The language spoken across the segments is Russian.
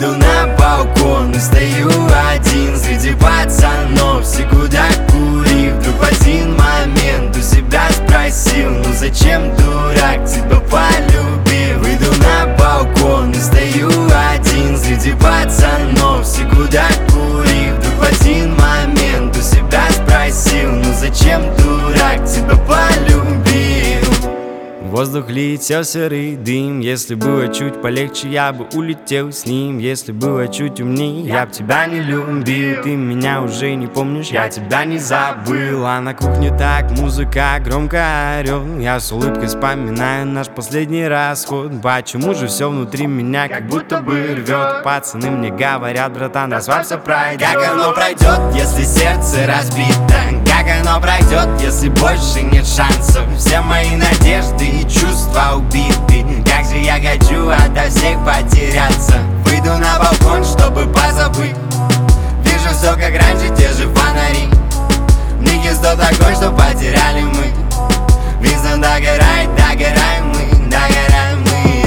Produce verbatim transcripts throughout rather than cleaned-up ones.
Выйду на балкон и стою один среди пацанов, все куда курив. Вдруг в один момент у себя спросил: ну зачем, дурак, тебя полюбил? Выйду на балкон и стою один среди пацанов, все куда курив. Вдруг в один момент у себя спросил: ну зачем, дурак, тебя полюбил? В воздух летел серый дым. Если было чуть полегче, я бы улетел с ним. Если было чуть умнее, я б тебя не любил. Ты меня уже не помнишь, я тебя не забыл. А на кухне так музыка громко орёт. Я с улыбкой вспоминаю наш последний расход. Почему же все внутри меня как будто бы рвет? Пацаны мне говорят: братан, расслабься, пройдет. Как оно пройдет, если сердце разбито? Как оно пройдет, если больше нет шансов? Все мои надежды и чувства убиты. Как же я хочу ото всех потеряться. Выйду на балкон, чтобы позабыть. Вижу все как раньше, те же фонари. Не тот огонь, что потеряли мы. Виза догорает, догораем мы, догораем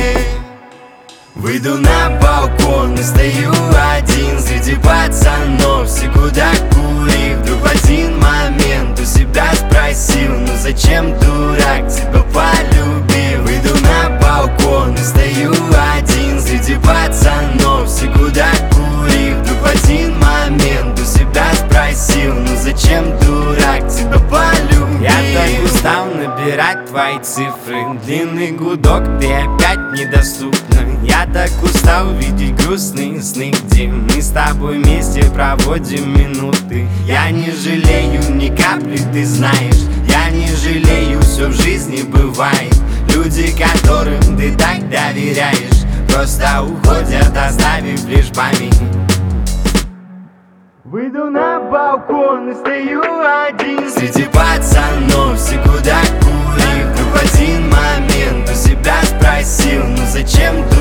мы. Выйду на балкон и стою один среди пацанов, все куда курив. Вдруг в один момент у себя спросил: ну зачем, дурак, тебя полюбил? Выйду на балкон и стою один среди пацанов, все куда курив. Вдруг в один момент у себя спросил: ну зачем, дурак, тебя полюбил? Я так устал набирать твои цифры. Длинный гудок, ты опять недоступна. Я так устал видеть грустные сны, где мы с тобой вместе проводим минуты. Я не жалею ни капли, ты знаешь. Я не жалею, все в жизни бывает. Люди, которым ты так доверяешь, просто уходят, оставив лишь память. Выйду на балкон и стою один среди пацанов, все куда курив. Вдруг в один момент у себя спросил: ну зачем,